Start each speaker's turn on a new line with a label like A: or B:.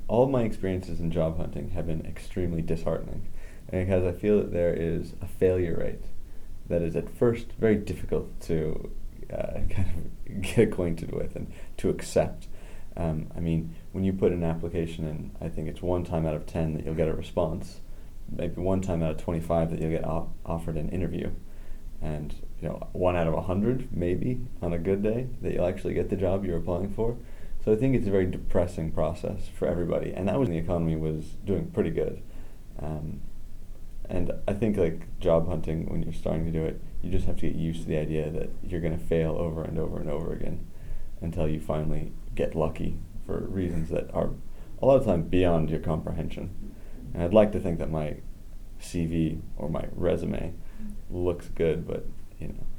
A: all of my experiences in job hunting have been extremely disheartening, because I feel that there is a failure rate that is at first very difficult to kind of get acquainted with and to accept. I mean, when you put an application in, I think it's one time out of 10 that you'll get a response, maybe one time out of 25 that you'll get offered an interview, and one out of 100 maybe on a good day that you'll actually get the job you're applying for. So I think it's a very depressing process for everybody, and that was when the economy was doing pretty good. And I think like job hunting, when you're starting to do it, you just have to get used to the idea that you're going to fail over and over and over again until you finally get lucky for reasons that are a lot of time beyond your comprehension. And I'd like to think that my CV or my resume looks good, but